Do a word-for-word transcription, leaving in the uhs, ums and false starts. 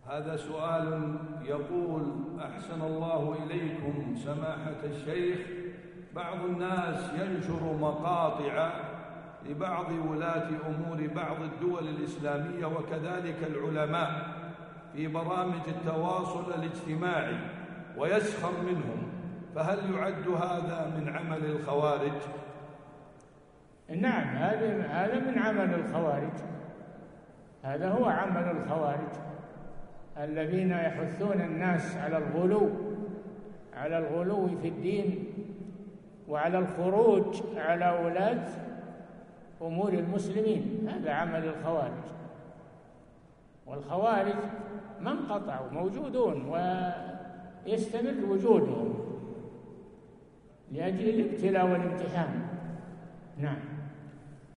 هذا سؤال يقول: أحسن الله إليكم سماحة الشيخ، بعض الناس ينشر مقاطع لبعض ولاة أمور بعض الدول الإسلامية وكذلك العلماء في برامج التواصل الاجتماعي ويسخر منهم، فهل يعد هذا من عمل الخوارج؟ نعم، هذا هذا من عمل الخوارج، هذا هو عمل الخوارج الذين يحثون الناس على الغلو على الغلو في الدين وعلى الخروج على ولاة أمور المسلمين. هذا عمل الخوارج، والخوارج ما انقطعوا، موجودون ويستمر وجودهم لأجل الابتلاء والامتحان. نعم.